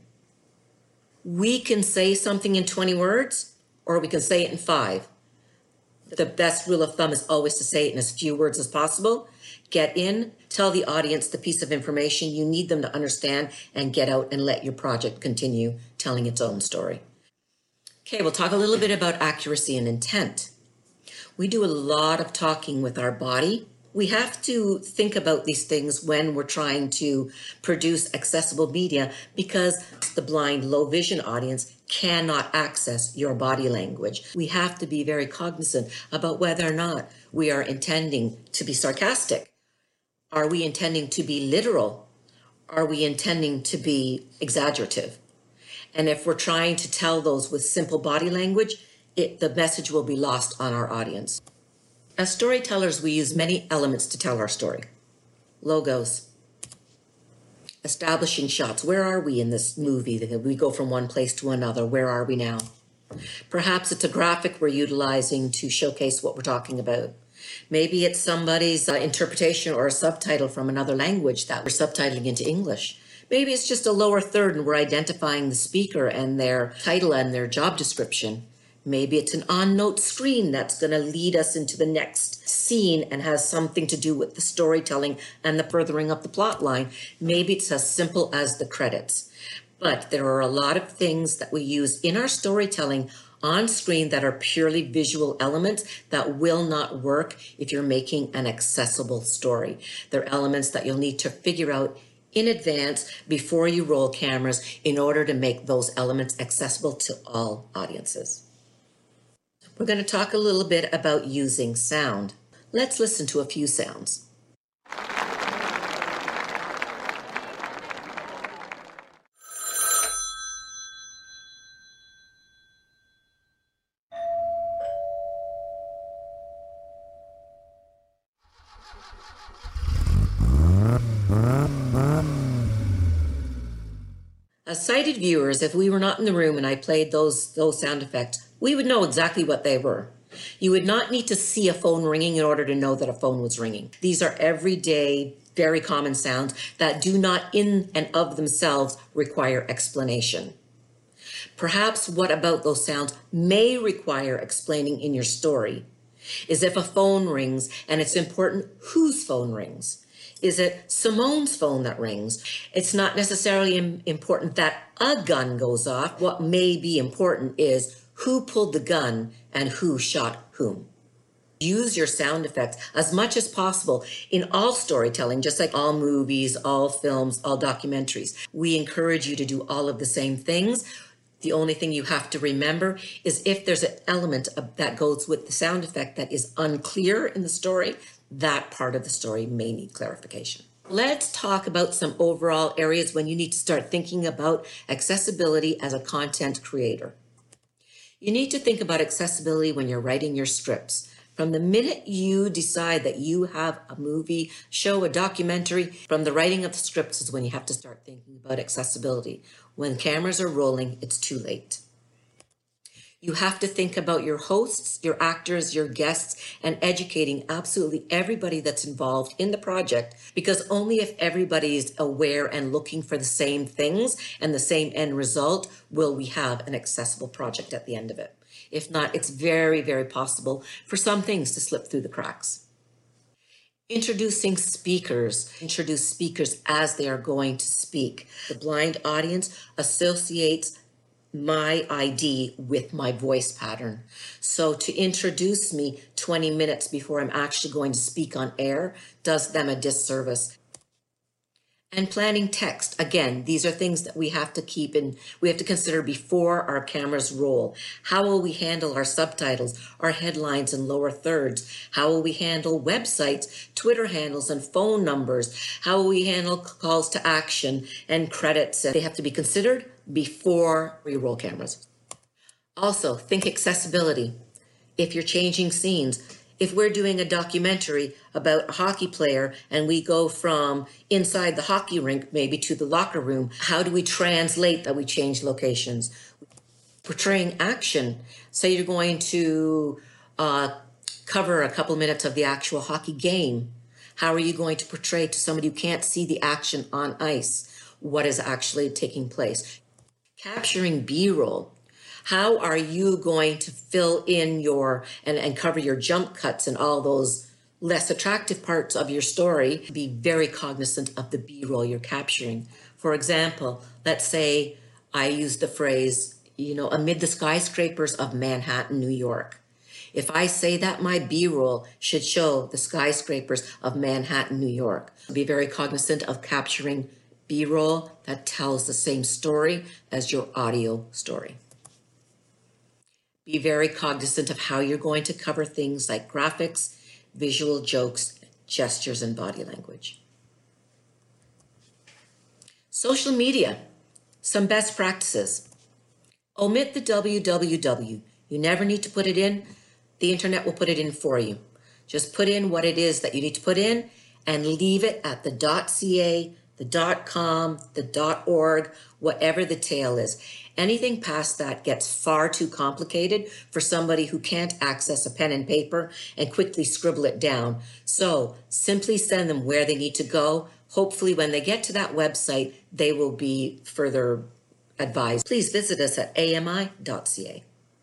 We can say something in 20 words, or we can say it in 5. The best rule of thumb is always to say it in as few words as possible. Get in, tell the audience the piece of information you need them to understand, and get out and let your project continue telling its own story. Okay, we'll talk a little bit about accuracy and intent. We do a lot of talking with our body. We have to think about these things when we're trying to produce accessible media because the blind, low vision audience cannot access your body language. We have to be very cognizant about whether or not we are intending to be sarcastic. Are we intending to be literal? Are we intending to be exaggerative? And if we're trying to tell those with simple body language, the message will be lost on our audience. As storytellers, we use many elements to tell our story. Logos, establishing shots. Where are we in this movie? We go from one place to another. Where are we now? Perhaps it's a graphic we're utilizing to showcase what we're talking about. Maybe it's somebody's interpretation or a subtitle from another language that we're subtitling into English. Maybe it's just a lower third and we're identifying the speaker and their title and their job description. Maybe it's an on-note screen that's going to lead us into the next scene and has something to do with the storytelling and the furthering up the plot line. Maybe it's as simple as the credits. But there are a lot of things that we use in our storytelling on screen that are purely visual elements that will not work if you're making an accessible story. They're elements that you'll need to figure out in advance before you roll cameras in order to make those elements accessible to all audiences. We're going to talk a little bit about using sound. Let's listen to a few sounds. Sighted viewers, if we were not in the room and I played those sound effects, we would know exactly what they were. You would not need to see a phone ringing in order to know that a phone was ringing. These are everyday, very common sounds that do not in and of themselves require explanation. Perhaps what about those sounds may require explaining in your story is if a phone rings and it's important whose phone rings. Is it Simone's phone that rings? It's not necessarily important that a gun goes off. What may be important is who pulled the gun and who shot whom. Use your sound effects as much as possible in all storytelling, just like all movies, all films, all documentaries. We encourage you to do all of the same things. The only thing you have to remember is if there's an element that goes with the sound effect that is unclear in the story, that part of the story may need clarification. Let's talk about some overall areas when you need to start thinking about accessibility as a content creator. You need to think about accessibility when you're writing your scripts. From the minute you decide that you have a movie, show, a documentary, from the writing of the scripts is when you have to start thinking about accessibility. When cameras are rolling, it's too late. You have to think about your hosts, your actors, your guests, and educating absolutely everybody that's involved in the project, because only if everybody is aware and looking for the same things and the same end result will we have an accessible project at the end of it. If not, it's very, very possible for some things to slip through the cracks. Introduce speakers as they are going to speak. The blind audience associates my ID with my voice pattern. So to introduce me 20 minutes before I'm actually going to speak on air does them a disservice. And planning text, again, these are things that we have to keep in, we have to consider before our cameras roll. How will we handle our subtitles, our headlines and lower thirds? How will we handle websites, Twitter handles and phone numbers? How will we handle calls to action and credits? They have to be considered before we roll cameras. Also, think accessibility. If you're changing scenes, if we're doing a documentary about a hockey player and we go from inside the hockey rink maybe to the locker room, how do we translate that we change locations? Portraying action. Say you're going to cover a couple minutes of the actual hockey game. How are you going to portray to somebody who can't see the action on ice what is actually taking place? Capturing B-roll. How are you going to fill in your and cover your jump cuts and all those less attractive parts of your story? Be very cognizant of the B-roll you're capturing. For example, let's say I use the phrase, amid the skyscrapers of Manhattan, New York. If I say that, my B-roll should show the skyscrapers of Manhattan, New York. Be very cognizant of capturing B-roll that tells the same story as your audio story. Be very cognizant of how you're going to cover things like graphics, visual jokes, gestures, and body language. Social media, some best practices. Omit the www. You never need to put it in. The internet will put it in for you. Just put in what it is that you need to put in and leave it at the .ca, the .com, the .org, whatever the tail is. Anything past that gets far too complicated for somebody who can't access a pen and paper and quickly scribble it down. So simply send them where they need to go. Hopefully when they get to that website, they will be further advised. Please visit us at ami.ca.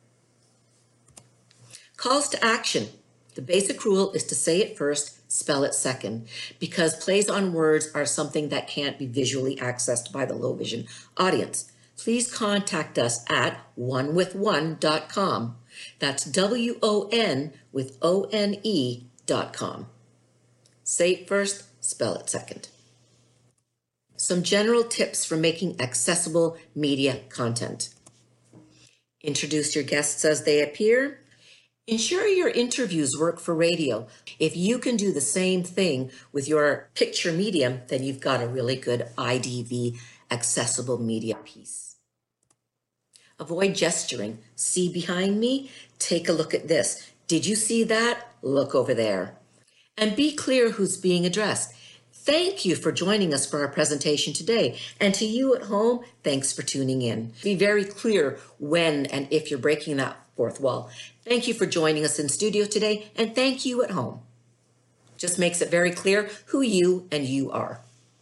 Calls to action. The basic rule is to say it first, spell it second, because plays on words are something that can't be visually accessed by the low vision audience. Please contact us at onewithone.com. That's WON with ONE.com. Say it first, spell it second. Some general tips for making accessible media content. Introduce your guests as they appear. Ensure your interviews work for radio. If you can do the same thing with your picture medium, then you've got a really good IDV accessible media piece. Avoid gesturing. See behind me? Take a look at this. Did you see that? Look over there. And be clear who's being addressed. Thank you for joining us for our presentation today. And to you at home, thanks for tuning in. Be very clear when and if you're breaking that fourth wall. Thank you for joining us in studio today, and thank you at home. Just makes it very clear who you and you are.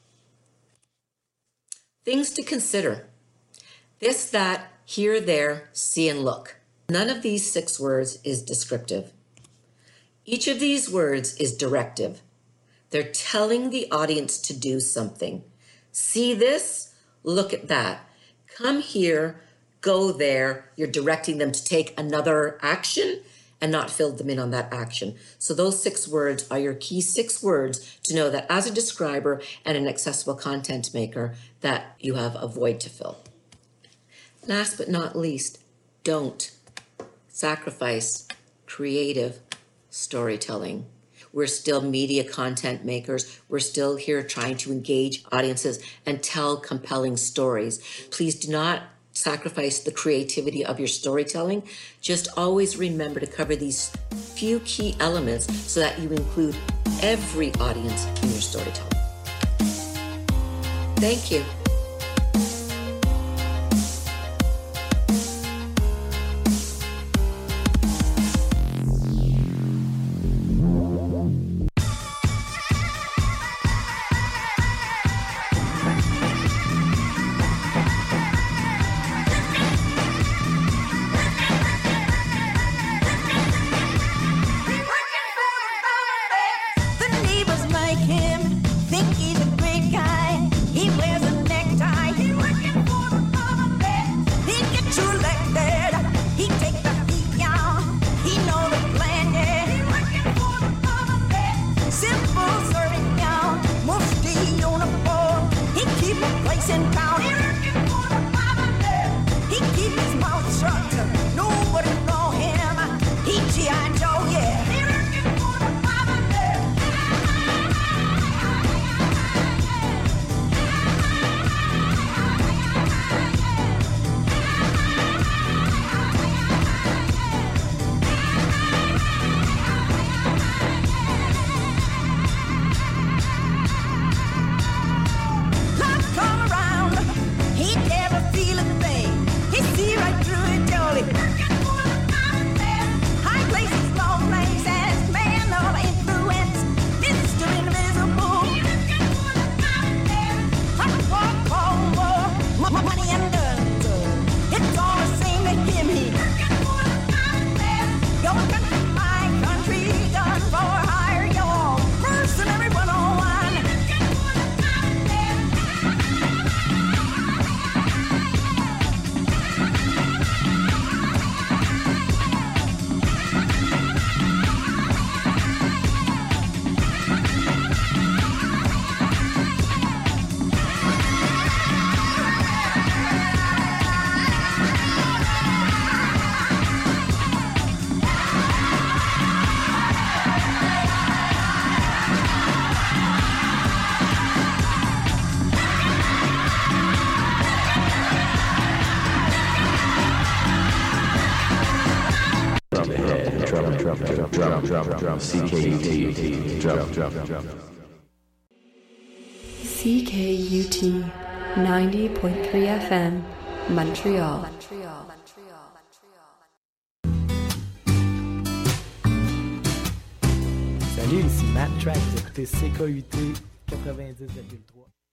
Things to consider. This, that, here, there, see, and look. None of these 6 words is descriptive. Each of these words is directive. They're telling the audience to do something. See this, look at that. Come here, go there. You're directing them to take another action and not fill them in on that action. So those 6 words are your key 6 words to know that as a describer and an accessible content maker, that you have a void to fill. Last but not least, don't sacrifice creative storytelling. We're still media content makers. We're still here trying to engage audiences and tell compelling stories. Please do not sacrifice the creativity of your storytelling. Just always remember to cover these few key elements so that you include every audience in your storytelling. Thank you. CKUT 90.3 FM, Montreal. Salut, ici Matt Track, vous écoutez CKUT 90,3.